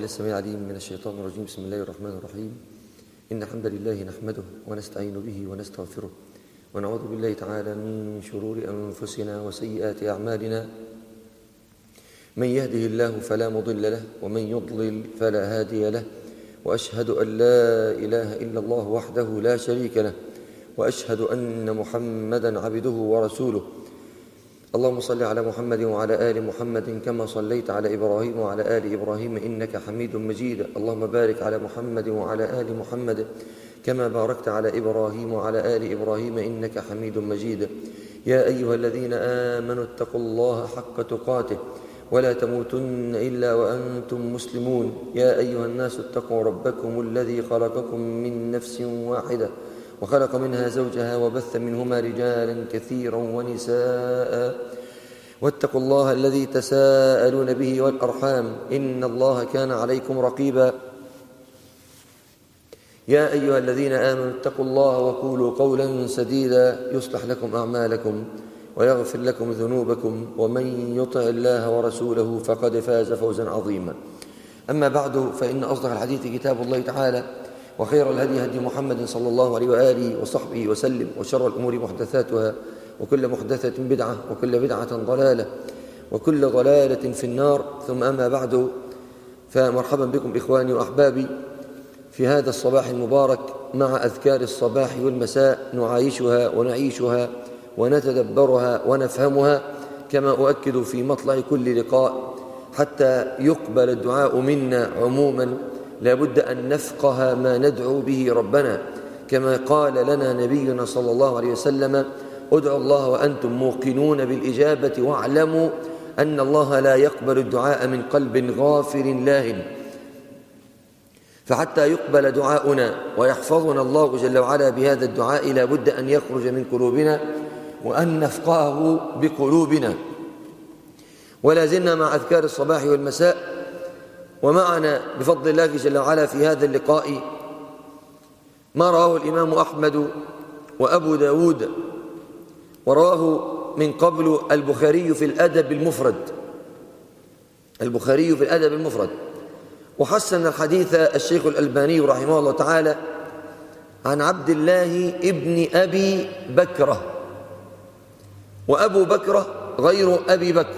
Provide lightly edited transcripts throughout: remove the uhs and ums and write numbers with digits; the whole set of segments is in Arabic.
السميع العليم من الشيطان الرجيم. بسم الله الرحمن الرحيم. إن الحمد لله نحمده ونستعين به ونستغفره ونعوذ بالله تعالى من شرور أنفسنا وسيئات أعمالنا. من يهده الله فلا مضل له ومن يضلل فلا هادي له، وأشهد أن لا إله إلا الله وحده لا شريك له، وأشهد أن محمدا عبده ورسوله. اللهم صل على محمد وعلى آل محمد كما صليت على إبراهيم وعلى آل إبراهيم إنك حميد مجيد. اللهم بارك على محمد وعلى آل محمد كما باركت على إبراهيم وعلى آل إبراهيم إنك حميد مجيد. يا أيها الذين آمنوا اتقوا الله حق تقاته ولا تموتن إلا وأنتم مسلمون. يا أيها الناس اتقوا ربكم الذي خلقكم من نفس واحدة وخلق منها زوجها وبث منهما رجالا كثيرا ونساء، واتقوا الله الذي تساءلون به والأرحام إن الله كان عليكم رقيبا. يا أيها الذين آمنوا اتقوا الله وقولوا قولا سديدا يصلح لكم أعمالكم ويغفر لكم ذنوبكم، ومن يطع الله ورسوله فقد فاز فوزا عظيما. أما بعد، فإن أصدق الحديث كتاب الله تعالى، وخير الهدي هدي محمد صلى الله عليه وآله وصحبه وسلم، وشر الأمور محدثاتها، وكل محدثة بدعة، وكل بدعة ضلالة، وكل ضلالة في النار. ثم أما بعد، فمرحبا بكم إخواني وأحبابي في هذا الصباح المبارك مع أذكار الصباح والمساء، نعايشها ونعيشها ونتدبرها ونفهمها، كما أؤكد في مطلع كل لقاء حتى يقبل الدعاء منا عموما لا بد أن نفقه ما ندعو به ربنا، كما قال لنا نبينا صلى الله عليه وسلم: ادعوا الله وأنتم موقنون بالإجابة واعلموا أن الله لا يقبل الدعاء من قلب غافل لاهٍ. فحتى يقبل دعاؤنا ويحفظنا الله جل وعلا بهذا الدعاء لا بد أن يخرج من قلوبنا وأن نفقهه بقلوبنا. ولا زلنا مع أذكار الصباح والمساء، ومعنا بفضل الله جل وعلا في هذا اللقاء ما رواه الإمام أحمد وأبو داود، ورواه من قبل البخاري في الأدب المفرد، البخاري في الأدب المفرد. وحسن الحديث الشيخ الألباني رحمه الله تعالى عن عبد الله ابن أبي بكرة، وأبو بكرة غير أبي بكر،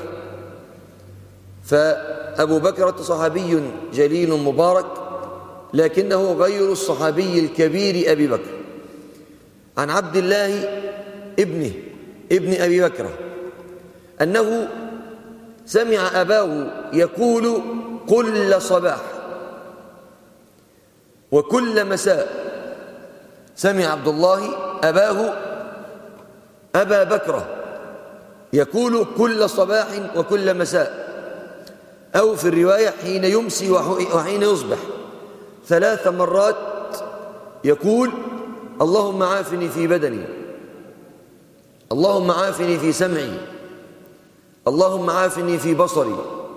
فأبو بكرة صحابي جليل مبارك لكنه غير الصحابي الكبير أبي بكر. عن عبد الله ابن أبي بكرة أنه سمع أباه يقول كل صباح وكل مساء. سمع عبد الله أباه أبا بكرة يقول كل صباح وكل مساء، أو في الرواية حين يمسي وحين يصبح 3 مرات يقول: اللهم عافني في بدني، اللهم عافني في سمعي، اللهم عافني في بصري.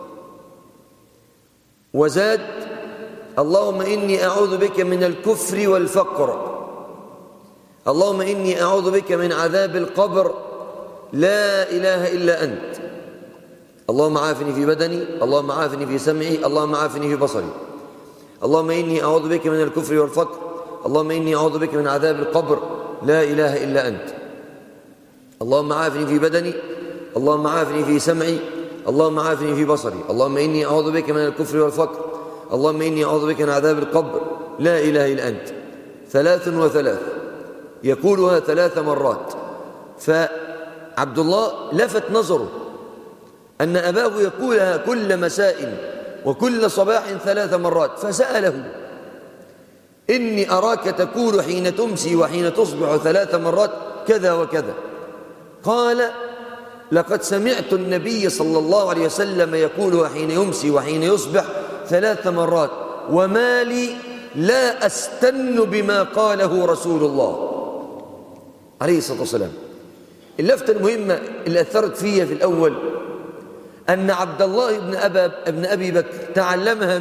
وزاد: اللهم إني أعوذ بك من الكفر والفقر، اللهم إني أعوذ بك من عذاب القبر، لا إله إلا أنت. اللهم عافني في بدني، اللهم عافني في سمعي، اللهم عافني في بصري. اللهم إني أعوذ بك من الكفر والفقر، اللهم إني أعوذ بك من عذاب القبر، لا إله إلا أنت. اللهم عافني في بدني، اللهم عافني في سمعي، اللهم عافني في بصري. اللهم إني أعوذ بك من الكفر والفقر، اللهم إني أعوذ بك من عذاب القبر، لا إله إلا أنت. 3 يقولها 3 مرات. فعبد الله لفت نظره أن أباه يقولها كل مساء وكل صباح 3 مرات، فسأله: إني أراك تقول حين تمسي وحين تصبح 3 مرات كذا وكذا. قال: لقد سمعت النبي صلى الله عليه وسلم يقولها حين يمسي وحين يصبح 3 مرات، وما لي لا أستن بما قاله رسول الله عليه الصلاة والسلام. اللفتة المهمة اللي أثرت فيها في الأول أن عبد الله ابن أبي بكر تعلمها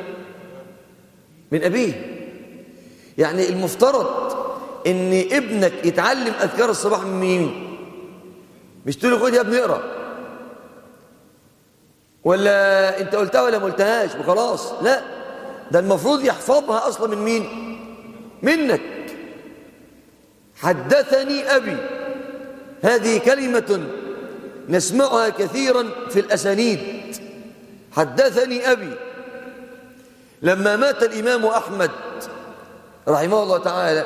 من أبيه. يعني المفترض أن ابنك يتعلم أذكار الصباح من مين؟ مش تقول له خد يا ابني اقرأ، ولا أنت قلتها ولا ما قلتهاش وخلاص، لا، ده المفروض يحفظها أصلا من مين؟ منك. حدثني أبي، هذه كلمة نسمعها كثيرا في الأسانيد. حدثني أبي. لما مات الإمام أحمد رحمه الله تعالى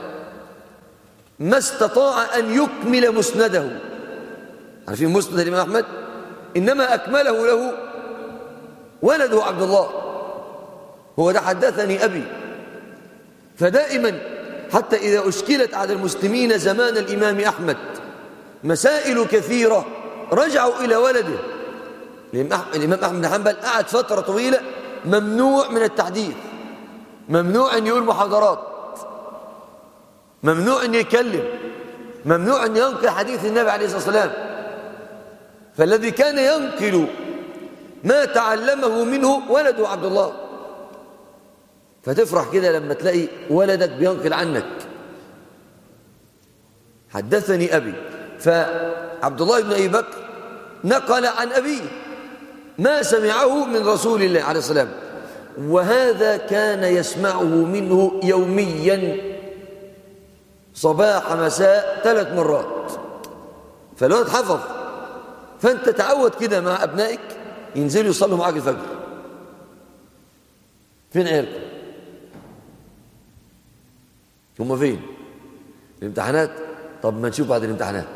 ما استطاع أن يكمل مسنده. عارفين مسند الإمام أحمد؟ إنما أكمله له ولده عبد الله. هو ده حدثني أبي. فدائما حتى إذا أشكلت على المسلمين زمان الإمام أحمد مسائل كثيرة رجعوا إلى ولده. الإمام أحمد بن حنبل قعد فترة طويلة ممنوع من التحديث، ممنوع أن يقول محاضرات، ممنوع أن يتكلم، ممنوع أن ينقل حديث النبي عليه الصلاة والسلام. فالذي كان ينقل ما تعلمه منه ولده عبد الله. فتفرح كده لما تلاقي ولدك بينقل عنك. حدثني أبي. فعبد الله بن أبي بكر نقل عن أبيه ما سمعه من رسول الله عليه الصلاة والسلام، وهذا كان يسمعه منه يوميا صباح مساء 3 مرات. فالولد حفظ. فأنت تعود كده مع أبنائك ينزلوا يصلوا معاك الفجر. فين عيالكم؟ هم فين؟ الامتحانات؟ طب ما نشوف بعد الامتحانات.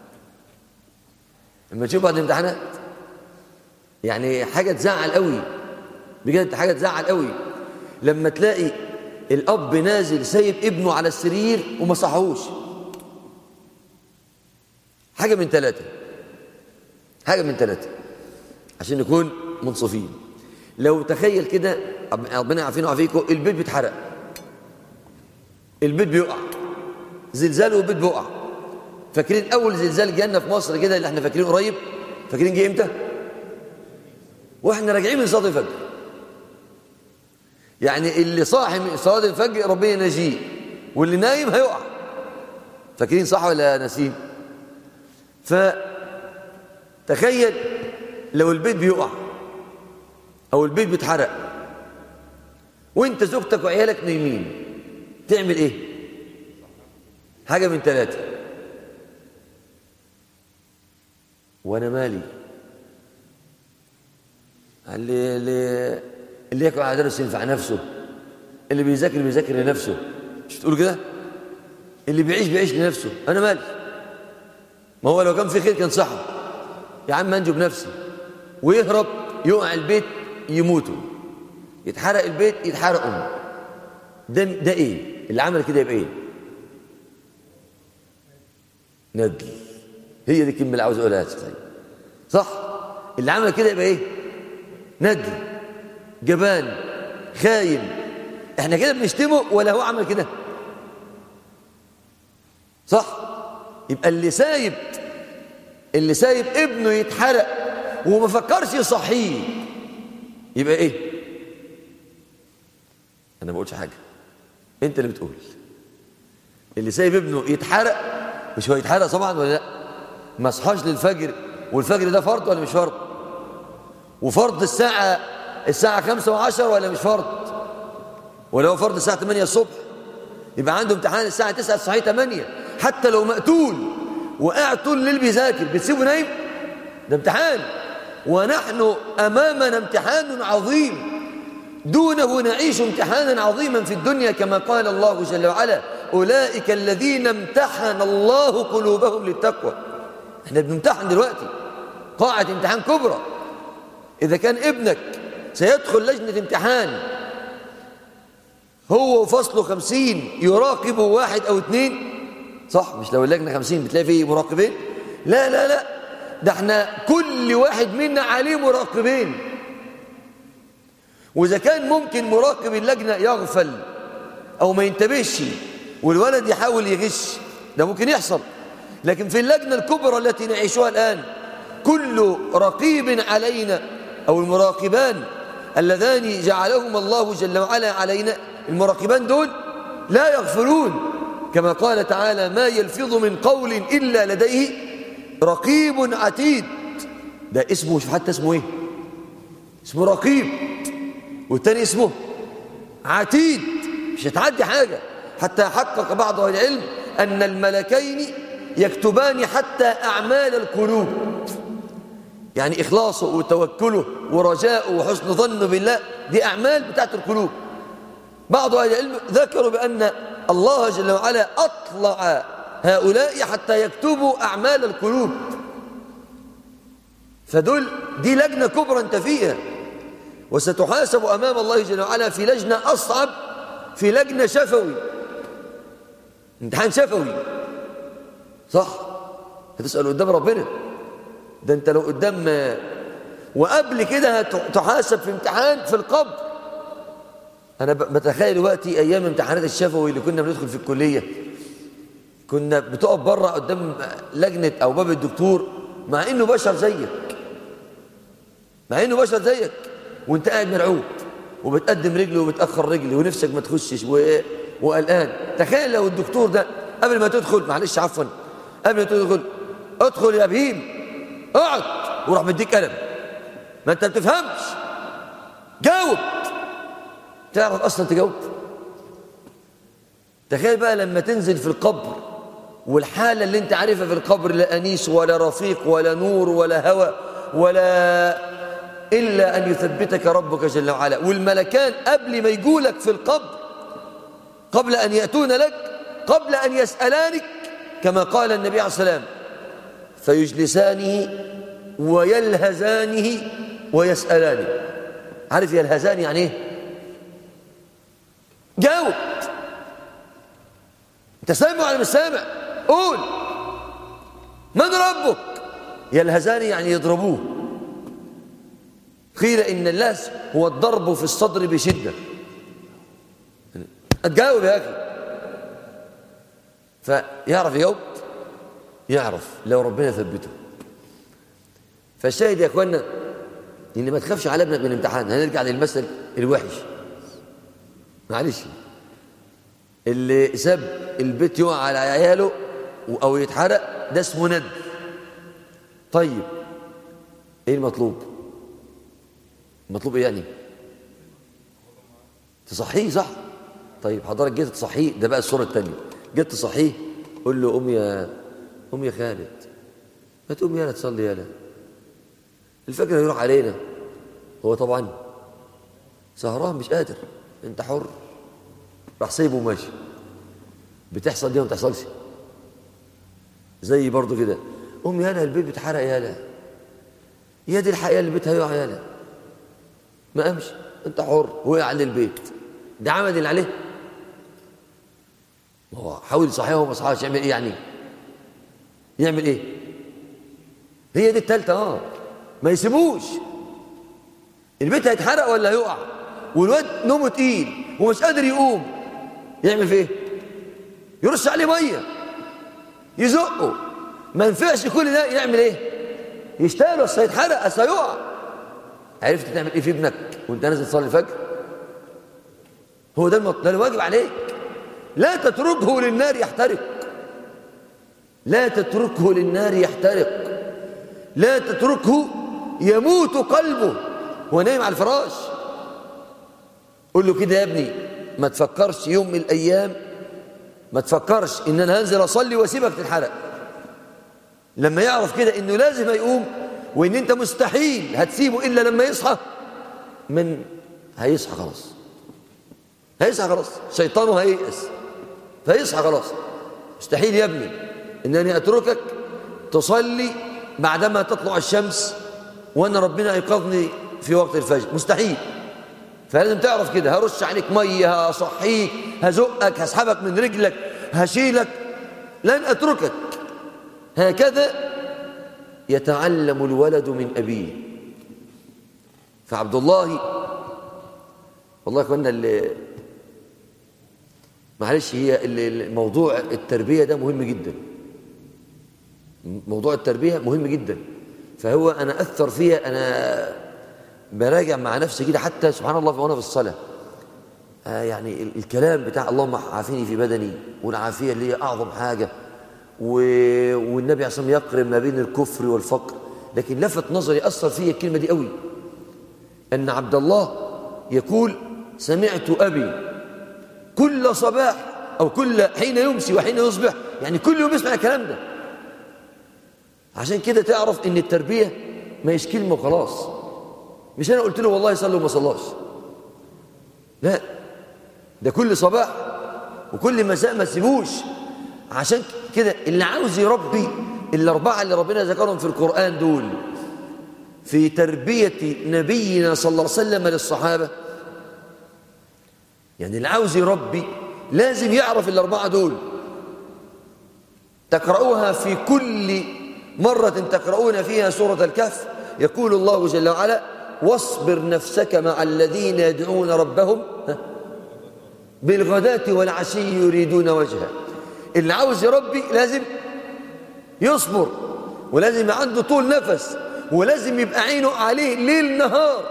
لما نشوف بعد الامتحانات يعني حاجة تزعل قوي، بجد حاجة تزعل قوي لما تلاقي الأب نازل سايب ابنه على السرير وما صحوش. حاجة من 3، حاجة من 3 عشان نكون منصفين. لو تخيل كده، ربنا يعافينا ويعافيكم، البيت بيتحرق، البيت بيقع، زلزال والبيت بيقع. فاكرين أول زلزال جانا في مصر كده اللي احنا فاكرين قريب؟ فاكرين جه امتى؟ واحنا راجعين من صلاة الفجر. يعني اللي صاحي من صلاة الفجر ربنا ينجيه، واللي نايم هيقع. فاكرين صح ولا ناسين؟ فتخيل لو البيت بيقع أو البيت بيتحرق وانت زوجتك وعيالك نايمين، تعمل ايه؟ حاجة من 3. وانا مالي، اللي ياكل على درس ينفع نفسه، اللي بيذاكر لنفسه. مش تقول كده؟ اللي بيعيش لنفسه. انا مالي، ما هو لو كان في خير كان صحى. يا عم انجو بنفسي. ويهرب، يقع البيت يموتوا، يتحرق البيت يتحرقوا. ده ايه اللي عمل كده؟ يبقى ايه؟ ندل. هي دي الكلمه اللي عاوز اقولها. صح؟ اللي عمل كده يبقى ايه؟ ندل، جبان، خاين. احنا كده بنشتمه ولا هو عمل كده؟ صح؟ يبقى اللي سايب ابنه يتحرق وما فكرش يصحيه يبقى ايه؟ انا ما بقولش حاجه، انت اللي بتقول. اللي سايب ابنه يتحرق، مش هو يتحرق طبعا ولا لا؟ ما صحاش للفجر، والفجر ده فرض ولا مش فرض؟ وفرض الساعة 5:10 ولا مش فرض؟ ولا هو فرض الساعة 8 الصبح؟ يبقى عنده امتحان الساعة 9 تصحيه 8. حتى لو مقتول وقاعد طول الليل بيذاكر بتسيبه نايم؟ ده امتحان، ونحن أمامنا امتحان عظيم دونه نعيش امتحانا عظيما في الدنيا، كما قال الله جل وعلا: أولئك الذين امتحن الله قلوبهم للتقوى. احنا بنمتحن دلوقتي قاعة امتحان كبرى. إذا كان ابنك سيدخل لجنة امتحان هو وفصله 50 يراقبه 1 أو 2، صح؟ مش لو اللجنة 50 بتلاقي فيه مراقبين؟ لا لا لا، ده احنا كل واحد منا عليه مراقبين. وإذا كان ممكن مراقب اللجنة يغفل أو ما ينتبهش والولد يحاول يغش، ده ممكن يحصل. لكن في اللجنة الكبرى التي نعيشها الآن كل رقيب علينا، أو المراقبان اللذان جعلهم الله جل وعلا علينا، المراقبان دول لا يغفلون، كما قال تعالى: ما يلفظ من قول إلا لديه رقيب عتيد. ده اسمه، حتى اسمه ايه؟ اسمه رقيب. والتاني اسمه عتيد، مش هتعدي حاجة. حتى حقق بعض أهل العلم أن الملكين يكتبان حتى أعمال القلوب، يعني إخلاصه وتوكله ورجاءه وحسن ظنه بالله، دي أعمال بتاعت القلوب. بعض أهل العلم ذكروا بأن الله جل وعلا أطلع هؤلاء حتى يكتبوا أعمال القلوب، فدول دي لجنة كبرى أنت فيها، وستحاسب أمام الله جل وعلا في لجنة أصعب، في لجنة شفوي، امتحان شفوي، صح؟ هتسأل قدام ربنا، ده أنت لو قدام، وقبل كده هتحاسب في امتحان في القبر. أنا بتخيل وقتي أيام امتحانات الشفوي اللي كنا بندخل في الكلية، كنا بتقف بره قدام لجنة أو باب الدكتور، مع إنه بشر زيك، وانت قاعد مرعوب وبتقدم رجل وبتأخر رجل ونفسك ما تخشش وقلقان. تخيل لو الدكتور ده قبل ما تدخل، معلش عفوا، قبل ما تدخل ادخل يا بهيم اقعد، وراح مديك قلم، ما انت بتفهمش، جاوب، تعرف اصلا تجاوب؟ تخيل بقى لما تنزل في القبر والحالة اللي انت عارفها في القبر، لا أنيس ولا رفيق ولا نور ولا هوى ولا إلا أن يثبتك ربك جل وعلا، والملكان قبل ما يقولك في القبر، قبل أن يأتون لك، قبل أن يسألانك، كما قال النبي عليه الصلاة والسلام: فيجلسانه ويلهزانه ويسألانه. عارف يلهزان يعني ايه؟ جاوب، انت سامع ولا مش سامع؟ قول من ربك. يلهزان يعني يضربوه. قيل إن اللهز هو الضرب في الصدر بشدة. تجاوب يا أخي. فيعرف يجاوب، يعرف لو ربنا ثبته. فالشاهد يا أخوانا إن ما تخافش على ابنك من الامتحان. هنرجع للمثل الوحش، معلش، اللي ساب البيت يقع على عياله أو يتحرق، ده اسمه ند. طيب إيه المطلوب؟ المطلوب إيه يعني؟ تصحيه، صح؟ طيب حضرتك جيت تصحيه، ده بقى الصورة التانية. جيت تصحيه، قول له قوم يا خالد، ما تقوم يالا تصلي يالا، الفجر هيروح علينا. هو طبعا سهران مش قادر، انت حر، راح سيبه وماشي. بتحصل دي وما بتحصلش؟ زي برضو كده، قوم يالا البيت بيتحرق يالا، يا دي الحقيقة اللي بيتها يقع يالا، ما قامش، انت حر، وقع على البيت، ده عمل اللي عليه. هو حاول يصحيه وما صحاش، يعمل ايه يعني؟ يعمل ايه؟ هي دي التالتة. ما يسيبوش، البيت هيتحرق ولا هيقع، والواد نومه تقيل ومش قادر يقوم، يعمل فيه ايه؟ يرش عليه ميه، يزقه، ما ينفعش كل ده. يعمل ايه؟ يشتغل، اصل هيتحرق، اصل هيقع. عرفت تعمل ايه في ابنك وانت نازل تصلي الفجر؟ هو ده الواجب عليك. لا تتركه للنار يحترق، لا تتركه للنار يحترق، لا تتركه يموت قلبه هو نايم على الفراش. قل له كده يا ابني، ما تفكرش يوم من الأيام، ما تفكرش إن أنا هنزل أصلي واسيبك تتحرق. لما يعرف كده إنه لازم يقوم، وإن أنت مستحيل هتسيبه إلا لما يصحى، هيصحى خلاص، هيصحى خلاص، شيطانه هييأس، فيصحى خلاص. مستحيل يا ابني إنني أتركك تصلي بعدما تطلع الشمس وأن ربنا يقظني في وقت الفجر، مستحيل. فلازم تعرف كده، هرش عليك مية، هصحيك، هزقك، هسحبك من رجلك، هشيلك، لن أتركك. هكذا يتعلم الولد من أبيه. فعبد الله، والله يا اخوانا، معلش، هي الموضوع التربية ده مهم جدا، موضوع التربية مهم جدا. فهو أنا أثر فيها، أنا براجع مع نفسي كده، حتى سبحان الله وأنا في الصلاة، يعني الكلام بتاع اللهم عافيني في بدني، والعافية اللي هي أعظم حاجة، والنبي عليه الصلاة والسلام يقرن ما بين الكفر والفقر. لكن لفت نظري، أثر فيا الكلمة دي قوي، أن عبد الله يقول سمعت أبي كل صباح أو كل حين يمسي وحين يصبح، يعني كل يوم يسمع الكلام ده. عشان كده تعرف إن التربية ما هيش كلمة وخلاص. مش أنا قلت له والله صلوا وما صلاش، لا، ده كل صباح وكل مساء ما تسيبوش. عشان كده اللي عاوز يربي الأربعة اللي ربنا ذكرهم في القرآن دول في تربية نبينا صلى الله عليه وسلم للصحابة، يعني اللي عاوز يربي لازم يعرف الأربعة دول. تقرؤوها في كل مرة تقرؤون فيها سورة الكهف، يقول الله جل وعلا: واصبر نفسك مع الذين يدعون ربهم بالغداة والعشي يريدون وجهه. اللي عاوز يربي لازم يصبر، ولازم يبقى عنده طول نفس، ولازم يبقى عينه عليه ليل نهار.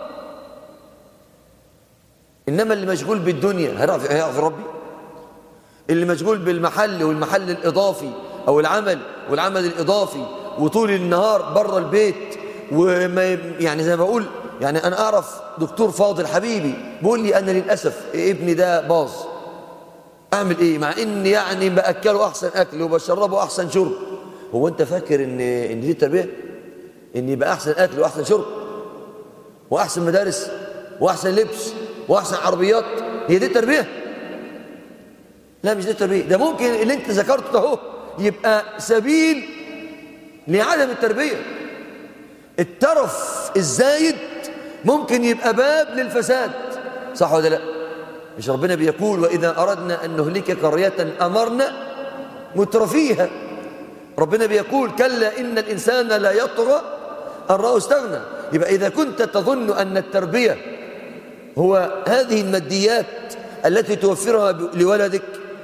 إنما اللي مشغول بالدنيا هيعرف يربي؟ اللي مشغول بالمحل والمحل الإضافي أو العمل والعمل الإضافي وطول النهار بره البيت، وما يعني زي ما بقول، يعني أنا أعرف دكتور فاضل حبيبي بيقول لي أنا للأسف ابني ده باظ، أعمل إيه؟ مع إني يعني بأكله أحسن أكل وبشربه أحسن شرب. هو أنت فاكر إن دي التربية؟ إن يبقى أحسن أكل وأحسن شرب وأحسن مدارس وأحسن لبس وأحسن عربيات هي دي التربية؟ لا، مش دي التربية. ده ممكن اللي أنت ذكرته ده هو يبقى سبيل لعدم التربية. الترف الزايد ممكن يبقى باب للفساد، صح ولا لا؟ مش ربنا بيقول: وإذا أردنا أن نهلك قرية أمرنا مترفيها. ربنا بيقول: كلا إن الإنسان لا يطغى أن رآه استغنى. يبقى إذا كنت تظن أن التربية هو هذه الماديات التي توفرها لولدك،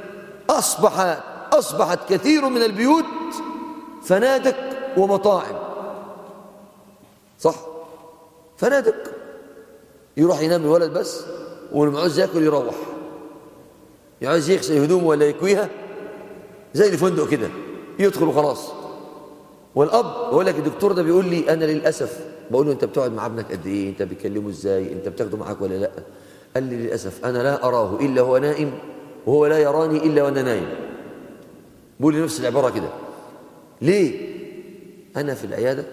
أصبحت كثير من البيوت فنادق ومطاعم، صح؟ فنادق، يروح ينام الولد بس، ولما عاوز ياكل يروح، عاوز يغسل هدومه ولا يكويها زي الفندق كده يدخل وخلاص. والأب يقول لك: الدكتور ده بيقول لي أنا للأسف، بقول له: أنت بتقعد مع ابنك قد إيه؟ أنت بتكلمه إزاي؟ أنت بتاخده معاك ولا لا؟ قال لي: للأسف أنا لا أراه إلا هو نائم، وهو لا يراني إلا وأنا نايم. بقول لي نفس العبارة كده. ليه؟ أنا في العيادة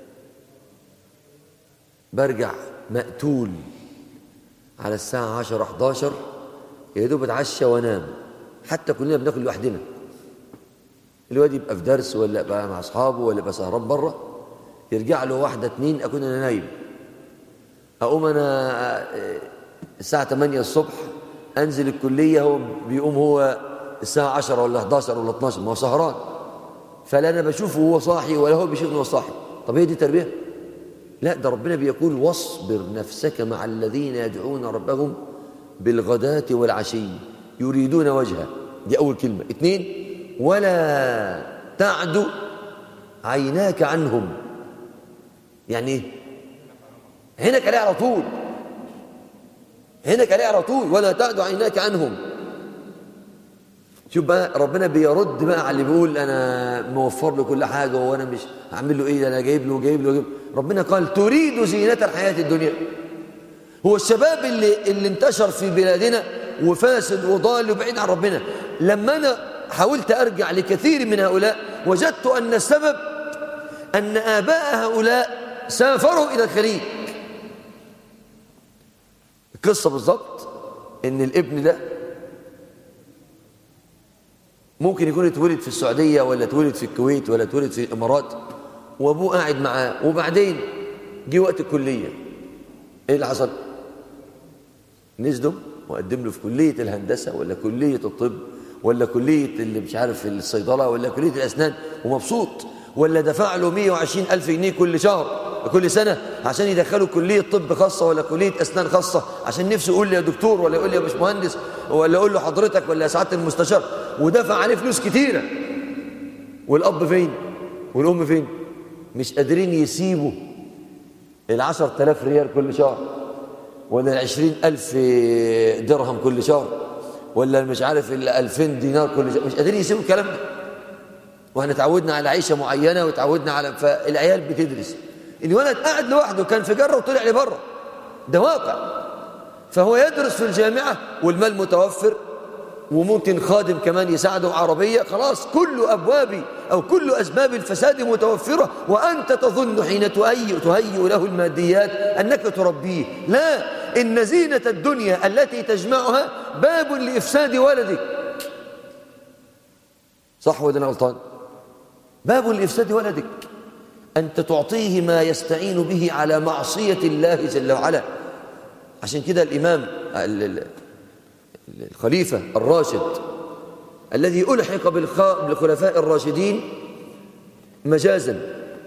برجع مقتول على الساعة 10-11، يا دوب اتعشى وانام، حتى كلنا بناكل لوحدنا. الواد يبقى في درس ولا يبقى مع اصحابه ولا يبقى سهران بره، يرجع له 1-2 اكون انا نايم. اقوم انا الساعة 8 الصبح انزل الكلية، هو بيقوم هو الساعة 10 ولا 11 ولا 12، ما هو سهران، فلا انا بشوفه وهو صاحي ولا هو بيشوفني وهو صاحي. طب هي دي تربية؟ لا، ده ربنا بيقول: واصبر نفسك مع الذين يدعون ربهم بالغداة والعشي يريدون وجهه. دي أول كلمة. 2: ولا تعد عيناك عنهم. يعني ايه؟ عينك عليه على طول، عينك عليه على طول، ولا تعد عيناك عنهم. شوف بقى ربنا بيرد بقى على اللي بيقول أنا موفر له كل حاجة وأنا مش هعمل له إيه، أنا جايب له. ربنا قال: تريد زينة الحياة الدنيا. هو الشباب اللي انتشر في بلادنا وفاسد وضال وبعيد عن ربنا، لما أنا حاولت أرجع لكثير من هؤلاء وجدت أن السبب أن آباء هؤلاء سافروا إلى الخليج. القصة بالضبط إن الابن ده ممكن يكون اتولد في السعودية ولا اتولد في الكويت ولا اتولد في الإمارات، وأبوه قاعد معاه، وبعدين جه وقت الكلية، إيه اللي حصل؟ نزلوا وقدم له في كلية الهندسة ولا كلية الطب ولا كلية اللي مش عارف الصيدلة ولا كلية الأسنان، ومبسوط، ولا دفع له 120,000 جنيه كل شهر كل سنة عشان يدخله كلية طب خاصة ولا كلية أسنان خاصة، عشان نفسه يقول لي يا دكتور ولا يقول لي يا باشمهندس ولا يقول له حضرتك ولا يا سعادة المستشار، ودفع عليه فلوس كتيرة. والأب فين؟ والأم فين؟ مش قادرين يسيبوا 10,000 ريال كل شهر ولا 20,000 درهم كل شهر ولا مش عارف 2000 دينار كل شهر، مش قادرين يسيبوا الكلام ده. واحنا تعودنا على عيشة معينة وتعودنا على، فالعيال بتدرس. الولد قاعد لوحده، كان في جرة وطلع لبره، ده واقع. فهو يدرس في الجامعة والمال متوفر، وممكن خادم كمان يساعده عربية، خلاص كل أبواب أو كل أسباب الفساد متوفرة، وأنت تظن حين تهيئ له الماديات أنك تربيه. لا، إن زينة الدنيا التي تجمعها باب لإفساد ولدك. صح ولا أنا غلطان؟ باب لإفساد ولدك، أنت تعطيه ما يستعين به على معصية الله جل وعلا. عشان كده الإمام الخليفة الراشد الذي ألحق بالخلفاء الراشدين مجازا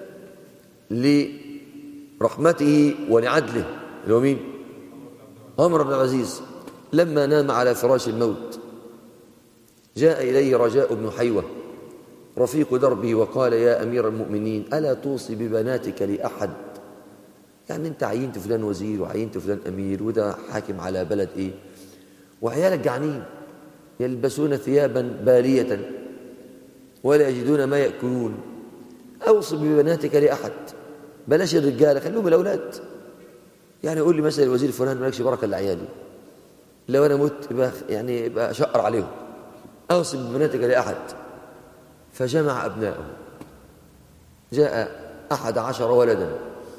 لرحمته ولعدله، اللي هو مين؟ عمر بن العزيز، لما نام على فراش الموت جاء إليه رجاء بن حيوة رفيق دربه وقال: يا أمير المؤمنين، ألا توصي ببناتك لأحد؟ يعني أنت عينت فلان وزير وعينت فلان أمير وده حاكم على بلد إيه، وعيالك جعانين يلبسون ثيابا بالية ولا يجدون ما يأكلون، أوصي ببناتك لأحد، بلاش الرجالة، خلوهم الأولاد. يعني يقول لي مثلا الوزير فلان مالكش بركة لعيالي، لو أنا مت يبقى أشقر عليهم، أوصي ببناتك لأحد. فجمع أبنائه، جاء 11 ولدا،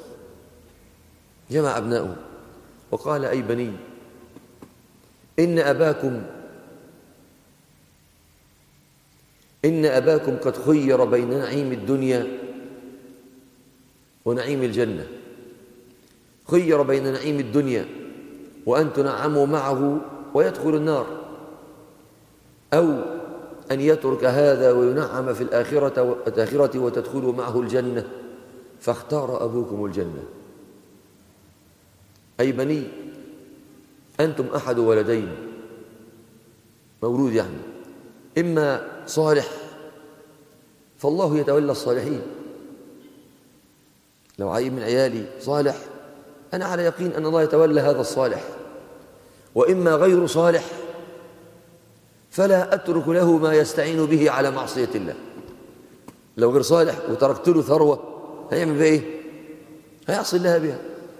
جمع أبنائه وقال: أي بني، إن أباكم قد خير بين نعيم الدنيا ونعيم الجنة، خير بين نعيم الدنيا وأن تنعموا معه ويدخل النار، أو أن يترك هذا وينعم في الآخرة وتدخلوا معه الجنة، فاختار أبوكم الجنة. أي بني، أنتم أحد ولدين، مولود يعني إما صالح فالله يتولى الصالحين، لو عيل من عيالي صالح أنا على يقين أن الله يتولى هذا الصالح، وإما غير صالح فلا أترك له ما يستعين به على معصية الله. لو غير صالح وتركت له ثروة هيعمل بها إيه؟ هيعصي الله بها.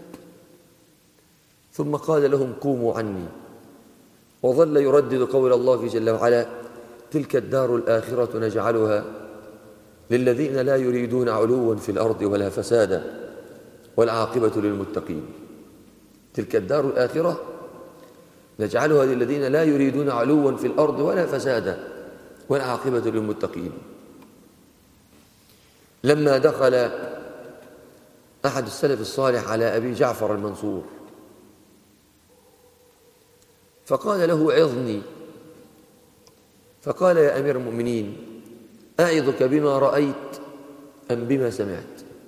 ثم قال لهم: قوموا عني. وظل يردد قول الله جل وعلا: تلك الدار الآخرة نجعلها للذين لا يريدون علوا في الأرض ولا فسادا والعاقبة للمتقين. تلك الدار الآخرة نجعلها للذين لا يريدون علوا في الأرض ولا فسادا والعاقبة للمتقين. لما دخل أحد السلف الصالح على أبي جعفر المنصور فقال له: عظني. فقال: يا أمير المؤمنين، أعظك بما رأيت أم بما سمعت؟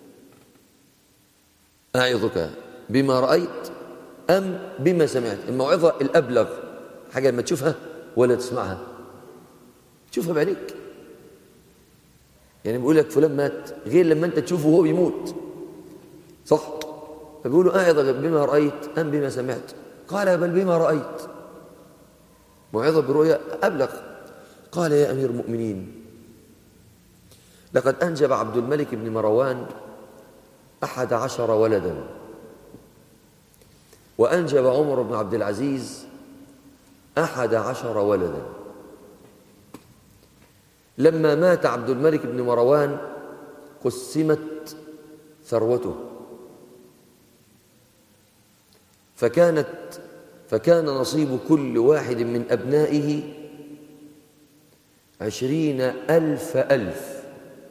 أعظك بما رأيت أم بما سمعت؟ الموعظة الأبلغ حاجة لما تشوفها ولا تسمعها، تشوفها بعينيك. يعني بيقول لك فلان مات غير لما أنت تشوفه وهو بيموت، صح؟ فبيقولوا: أعظك بما رأيت أم بما سمعت؟ قال: بل بما رأيت. موعظة برؤيا أبلغ. قال: يا أمير المؤمنين، لقد أنجب عبد الملك بن مروان 11 ولدا، وأنجب عمر بن عبد العزيز 11 ولدا. لما مات عبد الملك بن مروان قسمت ثروته، فكان نصيب كل واحد من أبنائه 20,000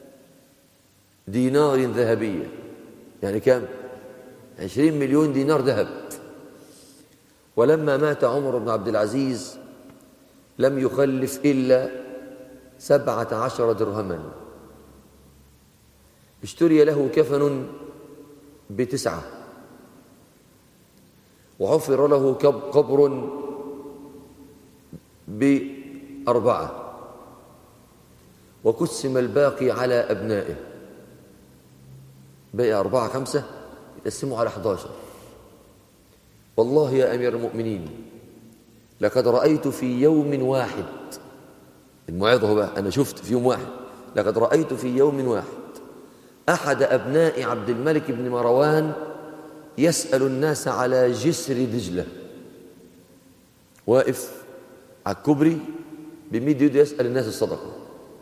دينار ذهبية. يعني كم؟ 20 مليون دينار ذهب. ولما مات عمر بن عبد العزيز لم يخلف إلا 17 درهما. اشتري له كفن ب9، وحفر له قبر ب4، وقسم الباقي على أبنائه. بقي 4 5 يتقسموا على 11. والله يا أمير المؤمنين، لقد رأيت في يوم واحد، الموعظة بقى، أنا شفت في يوم واحد، لقد رأيت في يوم واحد أحد أبناء عبد الملك بن مروان يسأل الناس على جسر دجلة. واقف على الكوبري بيمد يده يسأل الناس الصدقة.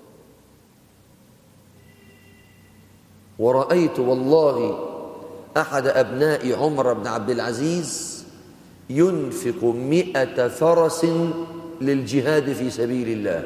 ورأيت والله أحد أبناء عمر بن عبد العزيز ينفق 100 فرس للجهاد في سبيل الله.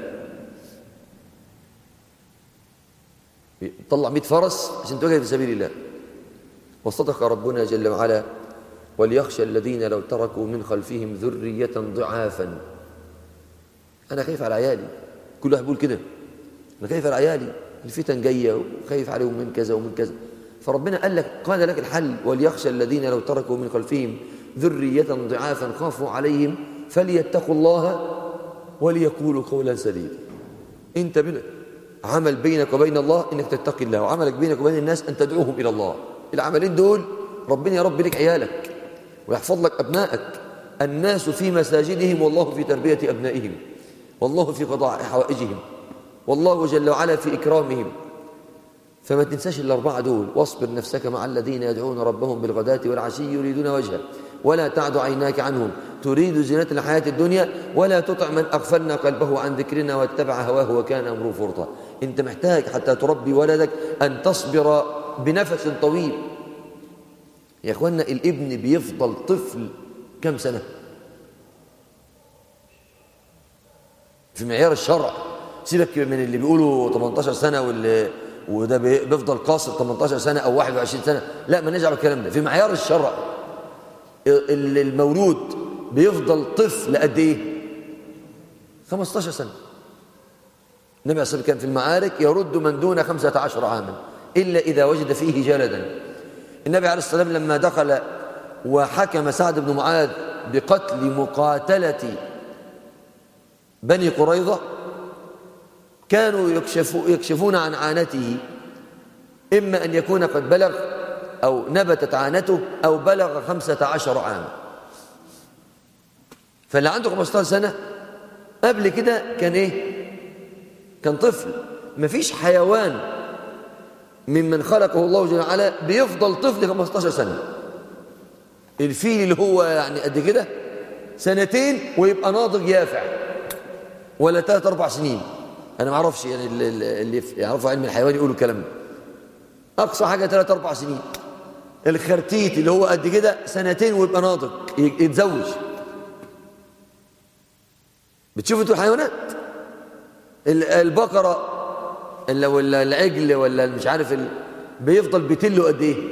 طلع 100 فرس عشان تجاهد في سبيل الله. وصدق ربنا جل وعلا: وليخشى الذين لو تركوا من خلفهم ذرية ضعافا. أنا خايف على عيالي، كل واحد بيقول كده، أنا خايف على عيالي، الفتن جاية وخايف عليهم من كذا ومن كذا. فربنا قال لك الحل: وليخشى الذين لو تركوا من خلفهم ذرية ضعافا خافوا عليهم فليتقوا الله وليقولوا قولا سديدا. أنت عمل بينك وبين الله إنك تتقي الله، وعملك بينك وبين الناس أن تدعوهم إلى الله. العملين دول ربنا يربي لك عيالك ويحفظ لك أبنائك. الناس في مساجدهم والله في تربية أبنائهم، والله في قضاء حوائجهم، والله جل وعلا في إكرامهم. فما تنساش الأربعة دول: واصبر نفسك مع الذين يدعون ربهم بالغداة والعشي يريدون وجهه ولا تعد عيناك عنهم تريد زينة الحياة الدنيا ولا تطع من أغفلنا قلبه عن ذكرنا واتبع هواه وكان أمره فرطا. أنت محتاج حتى تربي ولدك أن تصبر بنفس طويل. يا إخوانا، الابن بيفضل طفل كم سنة؟ في معيار الشرع، سيبك من اللي بيقولوا 18 سنة وده بيفضل قاصر 18 سنة أو 21 سنة، لا، ما نجعل الكلام ده. في معيار الشرع المولود بيفضل طفل قد إيه؟ 15 سنة. النبي عليه الصلاة والسلام كان في المعارك يرد من دون 15 عاما إلا إذا وجد فيه جلدا. النبي عليه الصلاة والسلام لما دخل وحكم سعد بن معاذ بقتل مقاتلة بني قريظة، كانوا يكشفون عن عانته، إما أن يكون قد بلغ أو نبتت عانته أو بلغ 15 عاما. فاللي عنده 15 سنة قبل كده كان إيه؟ كان طفل. مفيش حيوان ممن خلقه الله جل وعلا بيفضل طفل 15 سنة. الفيل اللي هو يعني قد كده 2 ويبقى ناضج يافع، ولا 3-4 سنين. أنا ما أعرفش، يعني اللي يعرفوا علم الحيوان يقولوا الكلام ده. أقصى حاجة 3-4 سنين. الخرتيت اللي هو قد كده 2 ويبقى ناضج يتزوج. بتشوفوا انتوا الحيوانات، البقرة ولا العجل ولا مش عارف بيفضل بيتله قد ايه؟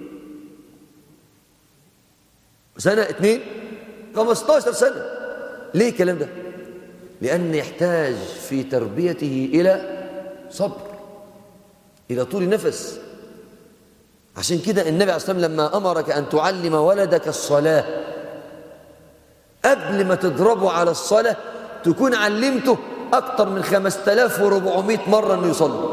1-2 15 سنة. ليه الكلام ده؟ لأن يحتاج في تربيته إلى صبر، إلى طول نفس. عشان كده النبي عليه الصلاة والسلام لما أمرك أن تعلم ولدك الصلاة، قبل ما تضربه على الصلاة تكون علمته أكثر من 5400 مرة أنه يصلي.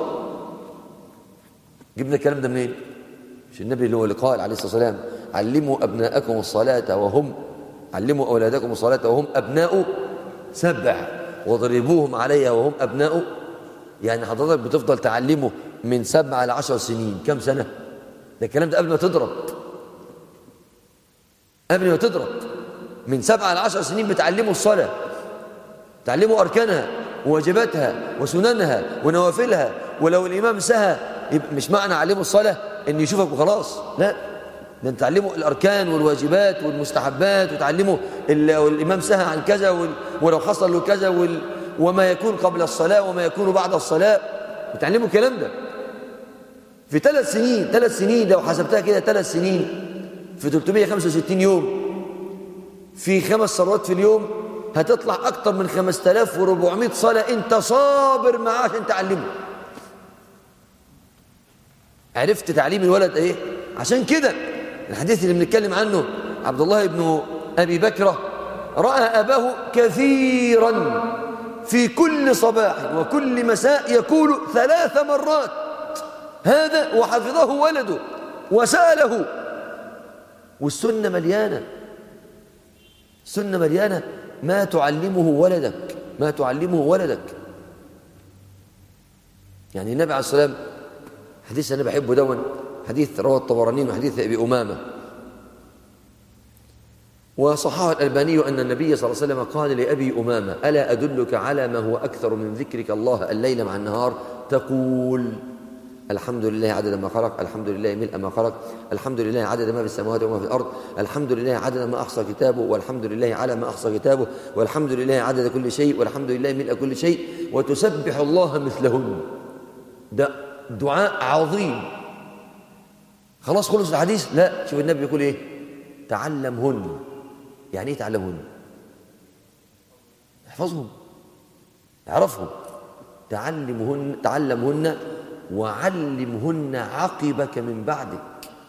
جبنا الكلام ده منين؟ مش النبي اللي هو اللي قال عليه الصلاة والسلام: علموا أبناءكم الصلاة علموا أولادكم الصلاة وهم أبناء 7 واضربوهم عليها وهم أبناء. يعني حضرتك بتفضل تعلمه من 7 إلى 10 سنين. كم سنة؟ ده الكلام ده قبل ما تضرب. قبل ما تضرب من 7 إلى 10 سنين بتعلمه الصلاة، تعلمه أركانها وواجباتها وسننها ونوافلها. ولو الإمام سهى مش معنى علمه الصلاة إن يشوفك وخلاص، لا، ده تعلمه الأركان والواجبات والمستحبات، وتعلمه الإمام سهى عن كذا ولو حصل له كذا وما يكون قبل الصلاة وما يكون بعد الصلاة، بتعلمه الكلام ده في 3 سنين. لو حسبتها كده 3 سنين في 365 يوم في 5 صلوات في اليوم هتطلع أكتر من 5400 صلاة أنت صابر معاه عشان تعلمه. عرفت تعليم الولد إيه؟ عشان كده الحديث اللي بنتكلم عنه عبد الله بن أبي بكرة رأى أباه كثيرا في كل صباح وكل مساء يقول 3 مرات هذا، وحفظه ولده وسأله. والسنة مليانة، السنة مليانة ما تعلمه ولدك. يعني النبي عليه الصلاة والسلام حديث أنا بحبه دون، حديث رواه الطبراني وحديث أبي أمامة: وصححه الألباني أن النبي صلى الله عليه وسلم قال لأبي أمامة: ألا أدلك على ما هو أكثر من ذكرك الله الليل مع النهار؟ تقول: الحمد لله عدد ما خلق، الحمد لله ملء ما خلق، الحمد لله عدد ما في السماوات وما في الأرض، الحمد لله عدد ما أحصى كتابه، والحمد لله على ما أحصى كتابه، والحمد لله عدد كل شيء، والحمد لله ملء كل شيء، وتسبح الله مثلهن. ده دعاء عظيم. خلاص خلص الحديث؟ لا، شوف النبي يقول إيه: تعلمهن. يعني إيه تعلمهن؟ احفظهم، اعرفهم. تعلمهن وعلمهن عقبك من بعدك.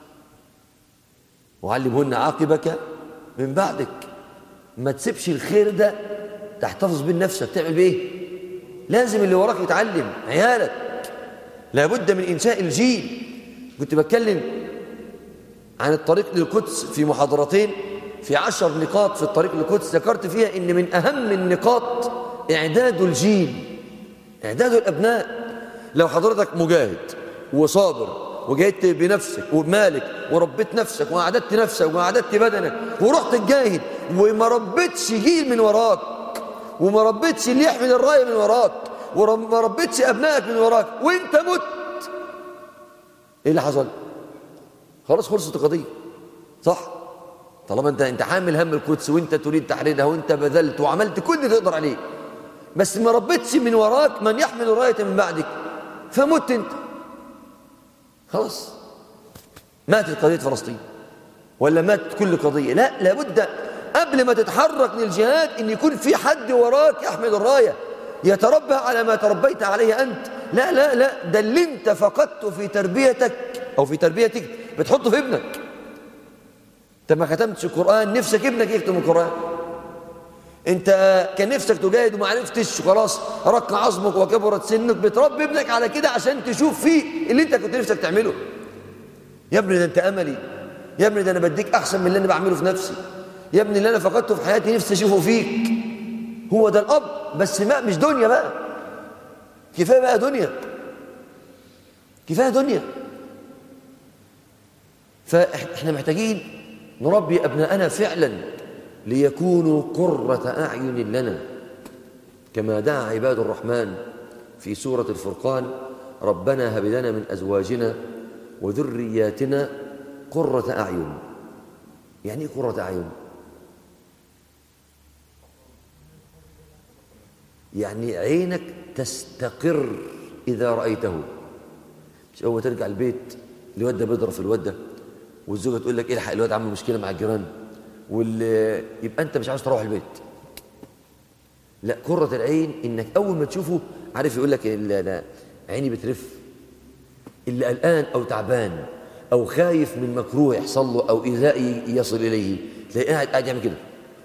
وعلمهن عقبك من بعدك. ما تسيبش الخير ده تحتفظ بيه لنفسك. تعمل بيه؟ لازم اللي وراك يتعلم. عيالك لابد من إنشاء الجيل. كنت بتكلم عن الطريق للقدس في محاضرتين، في 10 نقاط في الطريق للقدس ذكرت فيها إن من أهم النقاط إعداد الجيل، إعداد الأبناء. لو حضرتك مجاهد وصابر وجاهدت بنفسك وبمالك وربيت نفسك وأعددت نفسك وأعددت بدنك ورحت تجاهد وما ربيتش جيل من وراك، وما ربيتش اللي يحمل الراية من وراك، وما ربيتش أبنائك من وراك، وانت مت، ايه اللي حصل؟ خلاص خلصت القضية. صح؟ طالما انت حامل هم القدس وانت تريد تحريرها وانت بذلت وعملت كل اللي تقدر عليه، بس ما ربيتش من وراك من يحمل الراية من بعدك، فمت انت. خلاص ماتت قضية فلسطين ولا ماتت كل قضية. لا، لابد قبل ما تتحرك للجهاد ان يكون في حد وراك يحمل الراية يتربى على ما تربيت عليه انت. لا لا لا، ده اللي انت فقدته في تربيتك او في تربيتك بتحطه في ابنك. انت ما ختمتش القرآن، نفسك ابنك يختم القرآن. انت كان نفسك تجاهد وما عرفتش، خلاص رق عظمك وكبرت سنك، بتربي ابنك على كده عشان تشوف فيه اللي انت كنت نفسك تعمله. يا ابني ده انت املي، يا ابني ده انا بديك احسن من اللي انا بعمله في نفسي، يا ابني اللي انا فقدته في حياتي نفسي اشوفه فيك. هو ده الاب. بس ما مش دنيا بقى، كفايه بقى دنيا، كفايه دنيا. فاحنا محتاجين نربي ابناءنا فعلا ليكونوا قرة أعين لنا، كما دعا عباد الرحمن في سورة الفرقان: ربنا هب لنا من أزواجنا وذرياتنا قرة أعين. يعني إيه قرة أعين؟ يعني عينك تستقر إذا رأيته. مش أول ترجع البيت الواد ده بيضرب في الواد ده، والزوجة تقول لك الحق الواد عمل مشكلة مع الجيران، يبقى أنت مش عاوز تروح البيت. لا، قرة العين إنك أول ما تشوفه عارف يقول لك لا عيني بترف. اللي قلقان أو تعبان أو خايف من مكروه يحصل له أو إيذاء يصل إليه، تلاقيه قاعد يعمل كده.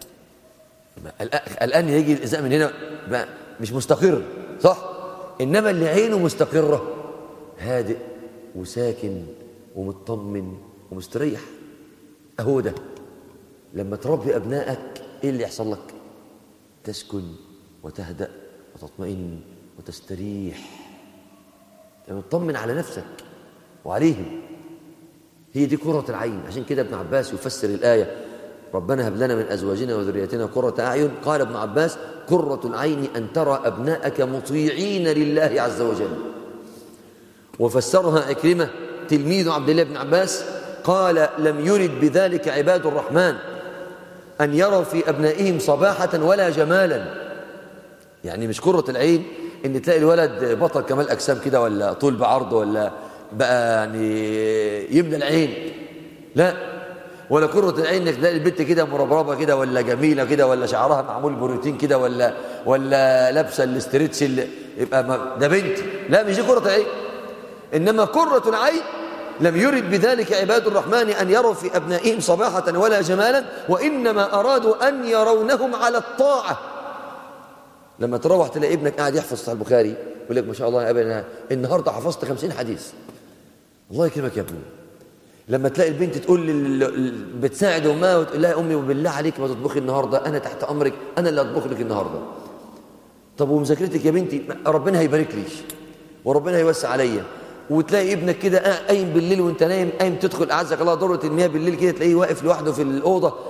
قلقان يجي الإيذاء من هنا بقى مش مستقر، صح؟ إنما اللي عينه مستقرة هادئ وساكن ومطمن ومستريح، أهو ده. لما تربي أبنائك إيه اللي يحصل لك؟ تسكن وتهدأ وتطمئن وتستريح، تطمن على نفسك وعليهم. هي دي قرة العين. عشان كده ابن عباس يفسر الآية: ربنا هب لنا من أزواجنا وذرياتنا قرة أعين. قال ابن عباس: قرة العين أن ترى أبنائك مطيعين لله عز وجل. وفسرها عكرمة تلميذ عبد الله بن عباس قال: لم يرد بذلك عباد الرحمن أن يروا في أبنائهم صباحة ولا جمالا. يعني مش قرة العين إن تلاقي الولد بطل كمال أجسام كده، ولا طول بعرض، ولا بقى يعني يملى العين. لا، ولا قرة العين إنك تلاقي البنت كده مربربة كده، ولا جميلة كده، ولا شعرها معمول بروتين كده، ولا لابسة الاستريتش اللي يبقى ده بنت. لا، مش دي قرة العين. إنما قرة العين لم يرد بذلك عباد الرحمن أن يروا في أبنائهم صباحة ولا جمالا، وإنما أرادوا أن يرونهم على الطاعة. لما تروح تلاقي ابنك قاعد يحفظ صحيح البخاري، يقول لك ما شاء الله يا أبي أنا النهاردة حفظت 50 حديث، الله يكرمك يا ابني. لما تلاقي البنت تقول بتساعد أمها وتقول لها يا أمي وبالله عليك ما تطبخي النهاردة، أنا تحت أمرك، أنا اللي أطبخ لك النهاردة. طب ومذاكرتك يا بنتي؟ ربنا هيبارك لي وربنا هيوسع عليا. وتلاقي ابنك كده قايم بالليل وانت نايم، قايم تدخل اعزك الله دوره المياه بالليل كده، تلاقيه واقف لوحده في الاوضه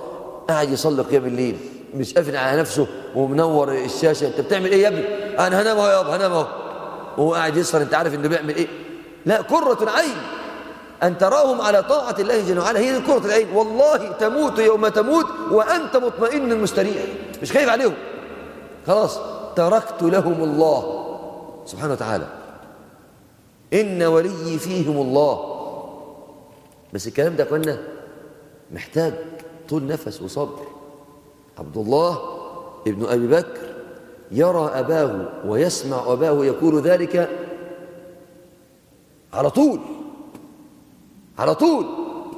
قاعد يصلي قيام الليل، مش قافل على نفسه ومنور الشاشة. انت بتعمل ايه يا ابني؟ انا هنام اهو يابا، هنام اهو. وهو قاعد يسهر، انت عارف انه بيعمل ايه؟ لا، قرة العين ان تراهم على طاعة الله جل وعلا، هي دي قرة العين. والله تموت يوم تموت وانت مطمئن مستريح، مش خايف عليهم، خلاص تركت لهم الله سبحانه وتعالى، إن وليي فيهم الله. بس الكلام ده كنا محتاج طول نفس وصبر. عبد الله ابن أبي بكر يرى أباه ويسمع أباه يقول ذلك على طول على طول.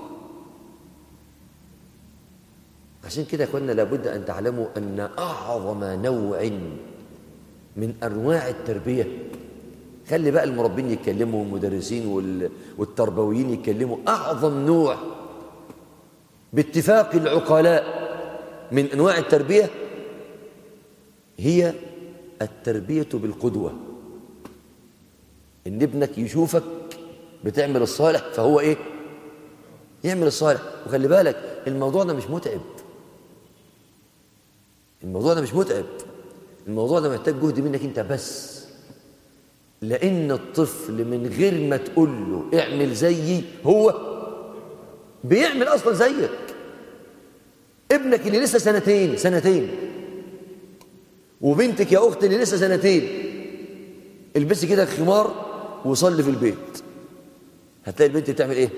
عشان كده كنا لابد أن تعلموا أن أعظم نوع من أنواع التربية، خلي بقى المربين يتكلموا والمدرسين والتربويين يتكلموا، أعظم نوع باتفاق العقلاء من أنواع التربية هي التربية بالقدوة. إن ابنك يشوفك بتعمل الصالح فهو إيه؟ يعمل الصالح. وخلي بالك الموضوع ده مش متعب، الموضوع ده مش متعب، الموضوع ده محتاج جهد منك انت بس. لأن الطفل من غير ما تقول له اعمل زيي هو بيعمل أصلا زيك. ابنك اللي لسه سنتين وبنتك يا أختي اللي لسه سنتين، البسي كده الخمار وصلي في البيت، هتلاقي البنت بتعمل ايه؟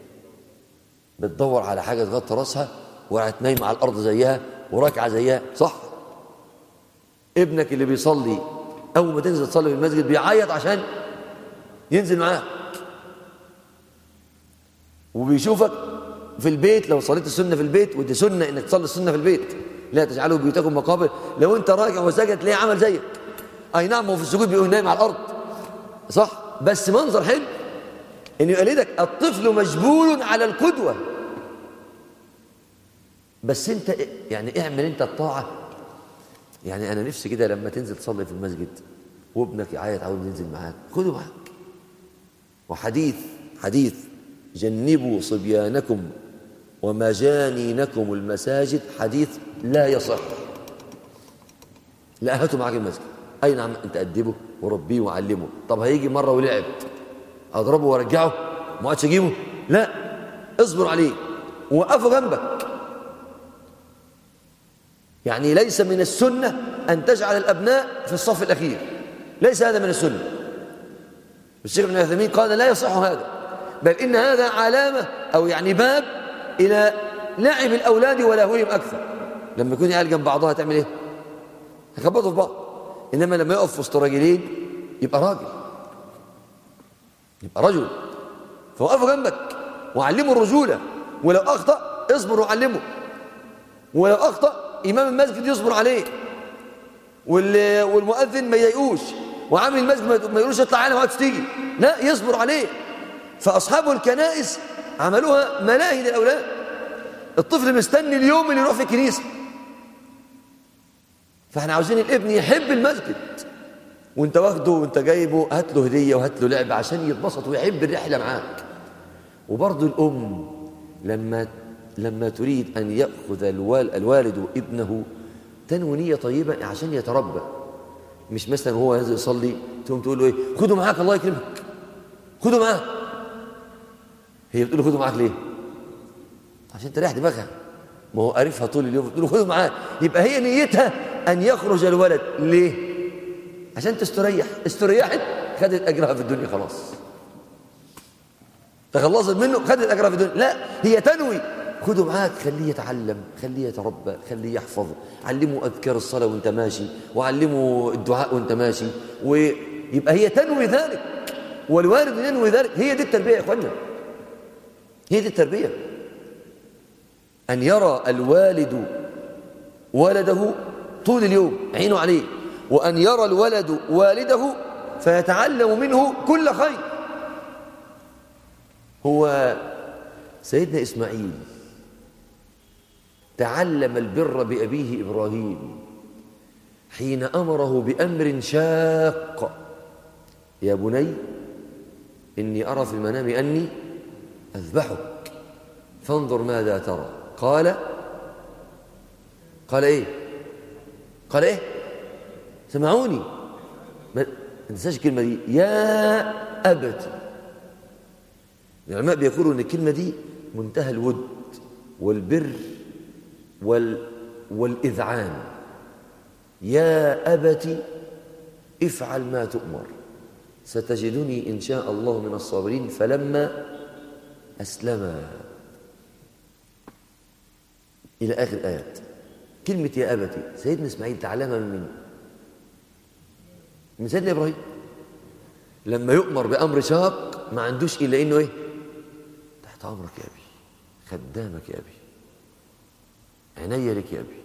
بتدور على حاجة تغطي راسها وقاعدة نايمة على الأرض زيها وراكعة زيها، صح؟ ابنك اللي بيصلي أول ما تنزل تصلي في المسجد بيعيط عشان ينزل معاك، وبيشوفك في البيت لو صليت السنة في البيت، ودي سنة إنك تصلي السنة في البيت، لا تجعلوا بيوتكم مقابر. لو أنت راكع وساجد تلاقيه عمل زيك، أي نعم هو في السجود بيقوم نايم على الأرض، صح؟ بس منظر حلو إنه يقلدك. الطفل مجبول على القدوة، بس أنت يعني اعمل أنت الطاعة. يعني أنا نفسي كده لما تنزل تصلي في المسجد وابنك يعيط عاوز ينزل معاك، خده معاك. وحديث جنبوا صبيانكم ومجانينكم المساجد، حديث لا يصح. لا، هاته معاك المسجد، أي نعم أنت أدبه وربيه وعلمه. طب هيجي مرة ولعب أضربه وارجعه ما عادش أجيبه؟ لا، اصبر عليه ووقفه جنبك. يعني ليس من السنة أن تجعل الأبناء في الصف الأخير، ليس هذا من السنة. الشيخ ابن عثيمين قال لا يصح هذا، بل إن هذا علامة أو يعني باب إلى لعب الأولاد ولهوهم أكثر. لما يكون عيال جنب بعضها تعمل إيه؟ هيخبطوا في بعض. إنما لما يقف وسط راجلين يبقى راجل، يبقى رجل، فوقفوا جنبك وعلموا الرجولة. ولو أخطأ اصبر وعلمه، ولو أخطأ إمام المسجد يصبر عليه، والمؤذن ما يضايقوش، وعامل المسجد ما يقولوش اطلع عنا وقت تيجي، لا، يصبر عليه. فأصحاب الكنائس عملوها ملاهي للأولاد. الطفل مستني اليوم اللي يروح في الكنيسة. فاحنا عاوزين الابن يحب المسجد، وانت واخده وانت جايبه هات له هدية وهات له لعبة عشان يتبسط ويحب الرحلة معاك. وبرضه الأم لما تريد أن يأخذ الوالد ابنه تنوي نية طيبة عشان يتربى. مش مثلا هو ينزل يصلي تقوم تقول له ايه؟ خده معاك الله يكرمك، خده معاك. هي بتقول له خده معاك ليه؟ عشان تريح دماغها، ما هو قارفها طول اليوم، بتقول له خده معاك. يبقى هي نيتها أن يخرج الولد ليه؟ عشان تستريح. استريحت خدت أجرها في الدنيا، خلاص تخلصت منه، خدت أجرها في الدنيا. لا، هي تنوي خده معاك، خليه يتعلم، خليه يتربى، خليه يحفظ، علمه أذكار الصلاة وانت ماشي، وعلمه الدعاء وانت ماشي، ويبقى هي تنوي ذلك والوالد ينوي ذلك. هي دي التربية يا إخوانا، هي دي التربية. أن يرى الوالد ولده طول اليوم عينه عليه، وأن يرى الولد والده فيتعلم منه كل خير. هو سيدنا إسماعيل تعلم البر بأبيه إبراهيم حين أمره بأمر شاق: يا بني إني أرى في المنام أني أذبحك فانظر ماذا ترى. قال قال إيه؟ قال إيه؟ سمعوني، ما تنساش الكلمة دي، يا أبت. العلماء بيقولوا إن الكلمة دي منتهى الود والبر والإذعان. يا أبت افعل ما تؤمر ستجدني إن شاء الله من الصابرين. فلما أسلم إلى آخر الآيات. كلمة يا أبتي سيدنا إسماعيل تعلمها من مين؟ من سيدنا إبراهيم. لما يؤمر بأمر شاق ما عندوش إلا إنه إيه؟ تحت أمرك يا أبي، خدامك يا أبي، عيني لك يا أبي.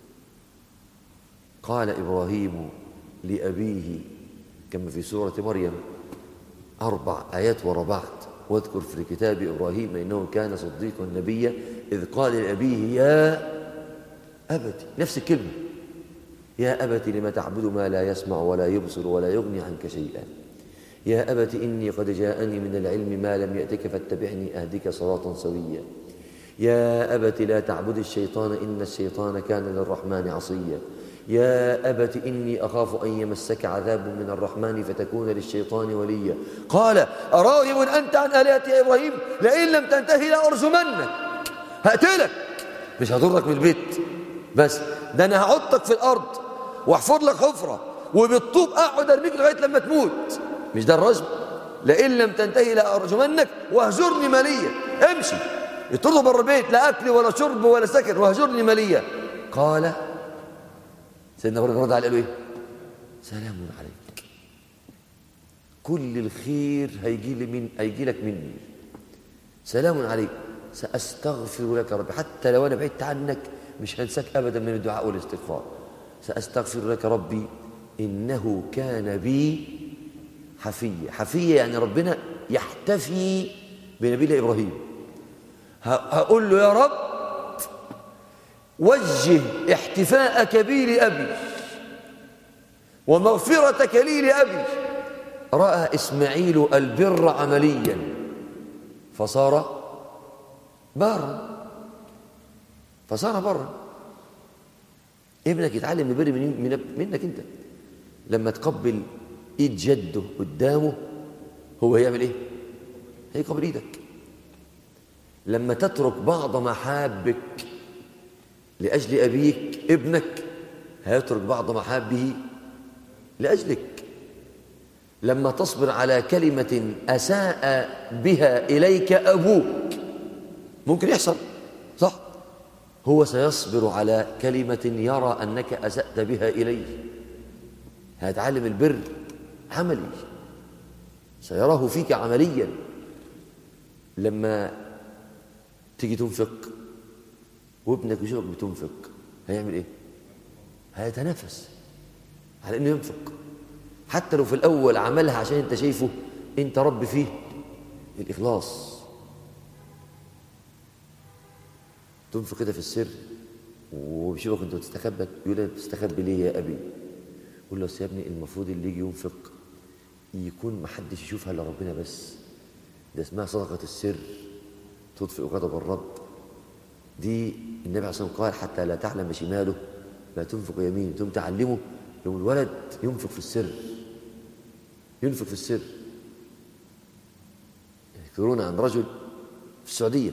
قال إبراهيم لأبيه كما في سورة مريم 4 آيات ورا بعض: واذكر في كتاب إبراهيم إنه كان صديقا نبيا إذ قال لأبيه يا أبت. نفس الكلمة، يا أبت لم تعبد ما لا يسمع ولا يبصر ولا يغني عنك شيئا. يا أبت إني قد جاءني من العلم ما لم يأتك فاتبعني أهدك صراطا سويا. يا أبت لا تعبد الشيطان إن الشيطان كان للرحمن عصيا. يا أبت إني أخاف أن يمسك عذاب من الرحمن فتكون للشيطان وليا. قال أراغب أنت عن آلهتي يا إبراهيم لئن لم تنتهي لأرجمنك، هقتلك، مش هضرك من البيت بس، ده أنا هحطك في الأرض واحفر لك حفرة وبالطوب أقعد أرميك لغاية لما تموت. مش ده الرجم؟ لئن لم تنتهي لأرجمنك واهجرني مليا. امشي، يطردوا بره البيت، لا أكل ولا شرب ولا سكن، واهجرني مليا. قال سيدنا إبراهيم رد عليه قال له إيه؟ سلام عليك، كل الخير هيجي لك مني. سلام عليك، سأستغفر لك ربي، حتى لو أنا بعدت عنك مش هنساك أبدا من الدعاء والاستغفار. سأستغفر لك ربي إنه كان بي حفيا. حفيا يعني ربنا يحتفي بنبي الله إبراهيم. هقول له يا رب وجه احتفاءك بي لأبي ومغفرتك لي لأبي. رأى إسماعيل البر عمليا فصار بارا، فصار برا. ابنك يتعلم البر منك انت. لما تقبل ايد جده قدامه هو هيعمل ايه؟ هيقبل ايدك. لما تترك بعض محابك لأجل أبيك ابنك هيترك بعض محابه لأجلك. لما تصبر على كلمة أساء بها إليك أبوك ممكن يحصل صح، هو سيصبر على كلمة يرى أنك أسأت بها إليه. هيتعلم البر عملي، سيراه فيك عمليا. لما تيجي تنفق وابنك يشوفك بتنفق هيعمل ايه؟ هيتنافس على انه ينفق، حتى لو في الاول عملها عشان انت شايفه انت رب فيه الاخلاص. تنفق كده في السر وبيشوفك انت بتستخبى، يقول لك بتستخبي ليه يا ابي؟ قول له يا ابني المفروض اللي يجي ينفق يكون محدش يشوفها الا ربنا بس، ده اسمها صدقه السر تطفئ غضب الرب. دي النبي عليه الصلاة والسلام قال حتى لا تعلم شماله ما تنفق يمينه. ثم تعلمه يوم الولد ينفق في السر، ينفق في السر. يذكرون عن رجل في السعودية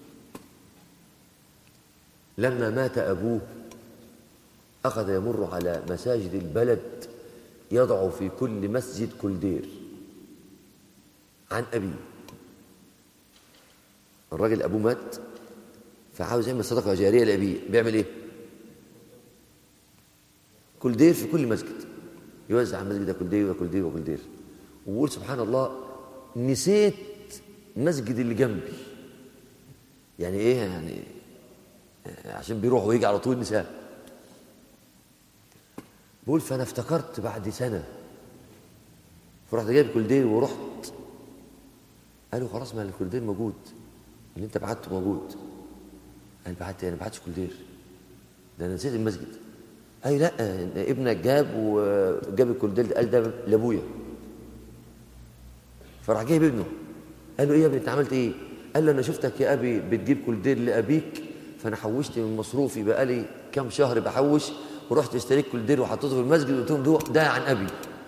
لما مات أبوه أخذ يمر على مساجد البلد يضع في كل مسجد كلدير عن أبيه. الراجل أبوه مات فعاوز يعمل صدقة جارية لأبيه، بيعمل إيه؟ كلدير في كل مسجد، يوزع على المسجد ده كلدير وكلدير وكلدير. ويقول سبحان الله نسيت مسجد اللي جنبي. يعني إيه؟ يعني عشان بيروح ويجي على طول نساه. بقول فأنا افتكرت بعد سنة فرحت جايب كلدير ورحت. قالوا خلاص ما الكلدير موجود، اللي انت بعته موجود. قال بعت انا ما بعتش كلدير، ده انا نسيت المسجد. اي لا ابنك جاب وجاب الكلدير، قال ده لابويا. فراح جايب ابنه قال له ايه يا ابني انت عملت ايه؟ قال له انا شفتك يا ابي بتجيب كلدير لابيك فأنا حوشت من مصروفي بقالي كام شهر بحوش، ورحت اشتريت كل دير وحطيته في المسجد وقلت لهم ده عن أبي.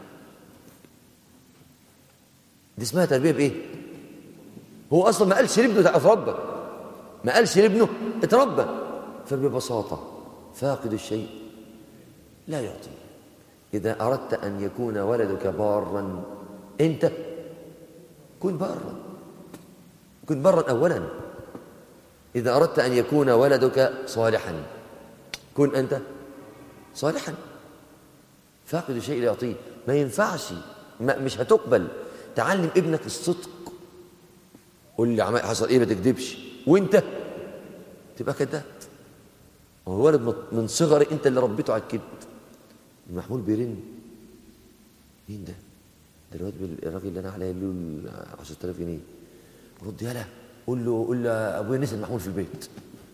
دي اسمها تربية بإيه؟ هو أصلا ما قالش لابنه اتربى، ما قالش لابنه اتربى. فببساطة فاقد الشيء لا يعطي. إذا أردت أن يكون ولدك بارا أنت كن بارا، كن بارا أولا. إذا أردت أن يكون ولدك صالحا كن أنت صالحا. فاقد الشيء لا يعطيه. ما ينفعش، مش هتقبل تعلم ابنك الصدق. قول لي حصل ايه، ما تكذبش، وانت تبقى كذاب. هو الولد من صغري انت اللي ربيته على الكذب. المحمول بيرن، مين ده؟ ده الراجل اللي انا عليه له 10000 جنيه. رد يالا، قول له ابويا نسى المحمول في البيت.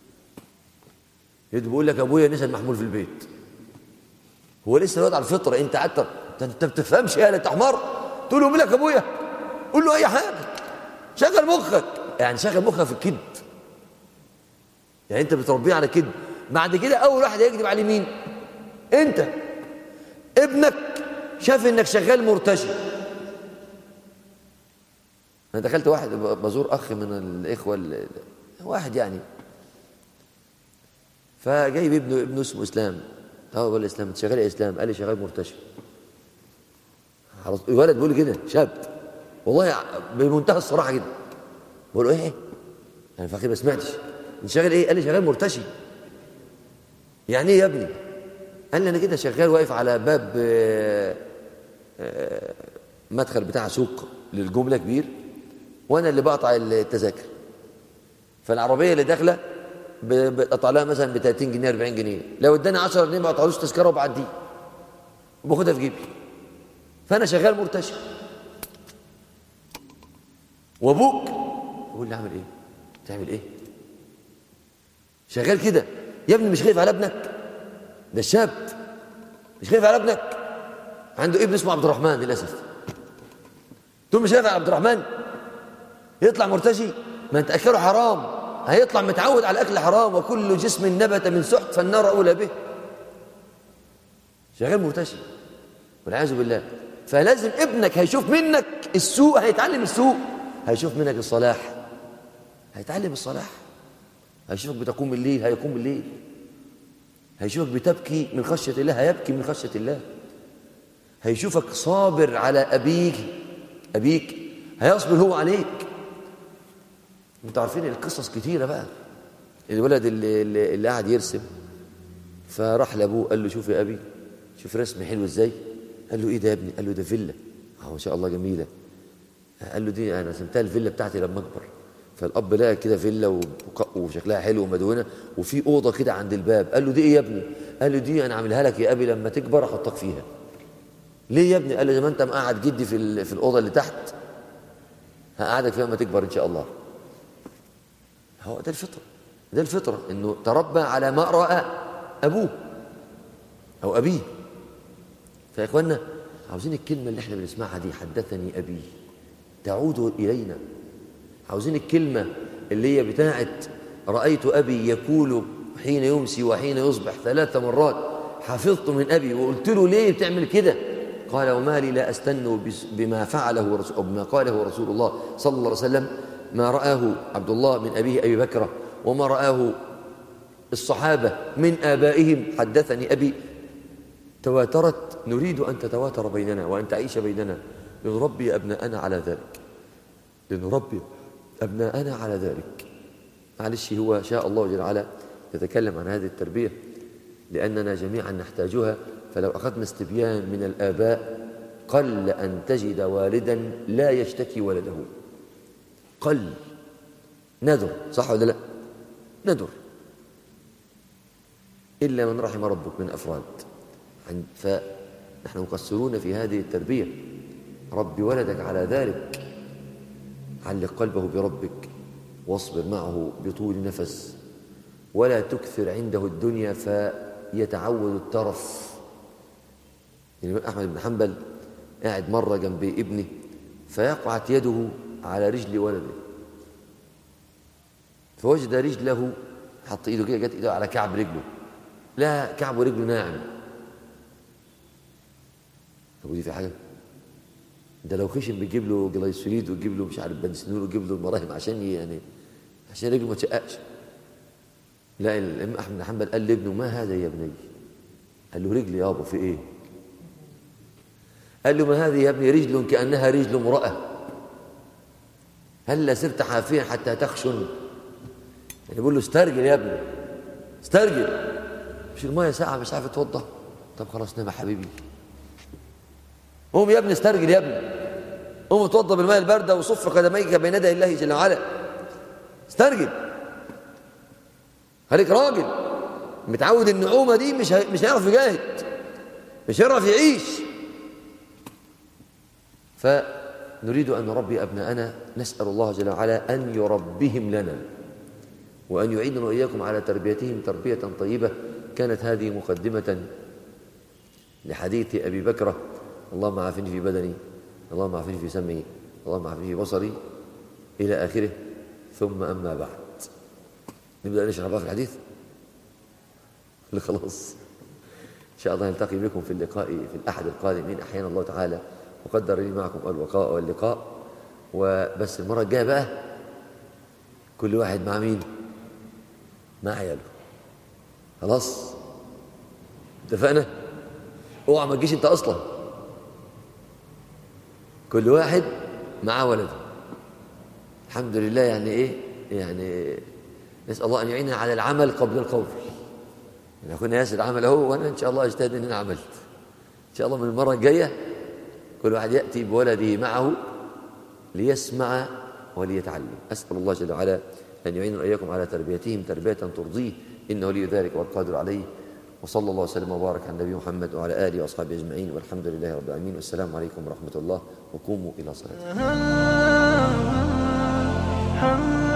يدي بيقول لك ابويا نسى المحمول في البيت. هو لسه الواد على الفطره، انت قعدت انت ما بتفهمش يالا، انت حمار. تقول له مين لك ابويا؟ قول له اي حاجه، شغل مخك. يعني شغل مخك في الكذب، يعني انت بتربيه على كذب. بعد كده اول واحد هيكذب عليه مين؟ انت. ابنك شاف انك شغال مرتشي. انا دخلت واحد بزور اخ من الاخوه واحد يعني، فجايب ابنه اسمه اسلام. هو بقول اسلام انت شغال يا اسلام؟ قال لي شغال مرتشي. الولد بيقول لي كده، شاب والله بمنتهى الصراحه كده. بقول له ايه؟ انا فاكر ما سمعتش. انت شغال ايه؟ قال لي شغال مرتشي. يعني ايه يا ابني؟ قال لي انا كده شغال واقف على باب مدخل بتاع سوق للجمله كبير، وانا اللي بقطع التذاكر. فالعربيه اللي داخله بقطع لها مثلا ب 30 جنيه 40 جنيه، لو اداني 10 جنيه ما بقطعلوش تذكره وبعديه وباخدها في جيبي. فانا شغال مرتشي. وابوك يقول لي اعمل ايه؟ تعمل ايه؟ شغال كده يا ابني. مش خايف على ابنك؟ ده الشاب مش خايف على ابنك. عنده ابن اسمه عبد الرحمن للاسف. تقول مش خايف على عبد الرحمن؟ يطلع مرتشي؟ ما انت اكله حرام، هيطلع متعود على الاكل حرام. وكل جسم نبت من سحت فالنار اولى به. شغال مرتشي والعياذ بالله. فلازم ابنك هيشوف منك السوء هيتعلم السوء، هيشوف منك الصلاح هيتعلم الصلاح. هيشوفك بتقوم الليل هيقوم الليل. هيشوفك بتبكي من خشية الله هيبكي من خشية الله. هيشوفك صابر على أبيك هيصبر هو عليك. انتوا عارفين القصص كتيرة بقى. الولد اللي قاعد يرسم، فراح لأبوه قال له شوف يا أبي، شوف رسم حلو ازاي. قال له ايه ده يا ابني؟ قال له ده فيلا. ما شاء الله جميلة. قال له دي انا رسمتها الفيلا بتاعتي لما اكبر. فالاب لقى كده فيلا وشكلها حلو ومدهونه وفي اوضه كده عند الباب. قال له دي ايه يا ابني؟ قال له دي انا عاملها لك يا ابي لما تكبر احطك فيها. ليه يا ابني؟ قال له زي ما انت مقعد جدي في الاوضه اللي تحت هقعدك فيها لما تكبر ان شاء الله. هو ده الفطره، ده الفطره، انه تربى على ما راى ابوه او ابيه. فيا اخوانا عاوزين الكلمه اللي احنا بنسمعها دي حدثني ابي تعود الينا. عاوزين الكلمه اللي هي بتاعت رايت ابي يقول حين يمسي وحين يصبح 3 مرات حفظت من ابي. وقلت له ليه بتعمل كده؟ قال وما لي لا استن بما فعله او بما قاله رسول الله صلى الله عليه وسلم. ما رآه عبد الله من أبيه أبي بكر وما رآه الصحابة من آبائهم حدثني أبي. تواترت، نريد أن تتواتر بيننا وأن تعيش بيننا لنربي أبناءنا على ذلك، لنربي أبناءنا على ذلك. معلش هو شاء الله جل وعلا يتكلم عن هذه التربية لأننا جميعا نحتاجها. فلو أخذنا استبيان من الآباء قل أن تجد والدا لا يشتكي ولده، قل، ندر، صح ولا لا؟ ندر، إلا من رحم ربك من أفراد. فنحن مقصرون في هذه التربية. ربي ولدك على ذلك، علق قلبه بربك واصبر معه بطول نفس، ولا تكثر عنده الدنيا فيتعود الترف. الإمام أحمد بن حنبل قاعد مرة جنب ابنه فيقعت يده على رجل ولده، فوجد رجله حط ايده كده، جت ايده على كعب رجله، لا كعب رجله ناعم. طب ودي في حاجه؟ ده لو خشن بيجيب له جلايسوليد ويجيب له مش عارف بنسنول ويجيب له المراهم عشان يعني عشان رجله ما تشققش. لا الامام احمد بن حنبل قال لابنه ما هذا يا ابني؟ قال له رجلي يابا. في ايه؟ قال له ما هذه يا ابني؟ رجل كأنها رجل امرأة، هل سرت حافيا حتى تخشن؟ يعني بيقول له استرجل يا ابني، استرجل، مش المايه ساعة مش عارف تتوضى؟ طب خلاص نام يا حبيبي، قوم يا ابني استرجل يا ابني، قوم اتوضى بالماء الباردة وصف قدميك بين يدي الله جل وعلا، استرجل، خليك راجل. متعود النعومة دي مش هيعرف يجاهد، مش هيعرف يعيش. فنريد أن نربي أبناءنا، نسأل الله جل وعلا أن يربهم لنا وأن يعيننا وإياكم على تربيتهم تربية طيبة. كانت هذه مقدمة لحديث أبي بكرة: اللهم عافني في بدني، اللهم عافني في سمعي، اللهم عافني في بصري، إلى آخره. ثم أما بعد، نبدأ نشرح بقى في الحديث. خلاص إن شاء الله نلتقي بكم في اللقاء في الأحد القادم إن أحيانا الله تعالى وقدر لي معكم الوقاء واللقاء. وبس المرة الجاية بقى كل واحد مع مين؟ مع عياله. خلاص اتفقنا؟ اوعى ما تجيش انت اصلا، كل واحد مع ولده. الحمد لله. يعني ايه؟ يعني نسأل الله ان يعيننا على العمل قبل القول. يعني اخونا ياسر عمل اهو، وانا ان شاء الله اجتهد ان انا عملت. ان شاء الله من المره الجايه كل واحد ياتي بولده معه ليسمع وليتعلم. اسال الله جل وعلا ان يعيننا واياكم على تربيتهم تربيه ترضيه، انه ولي ذلك والقادر عليه. وصلى الله وسلم وبارك على النبي محمد وعلى اله واصحابه اجمعين، والحمد لله رب العالمين. والسلام عليكم ورحمه الله، وقوموا الى صلاتكم.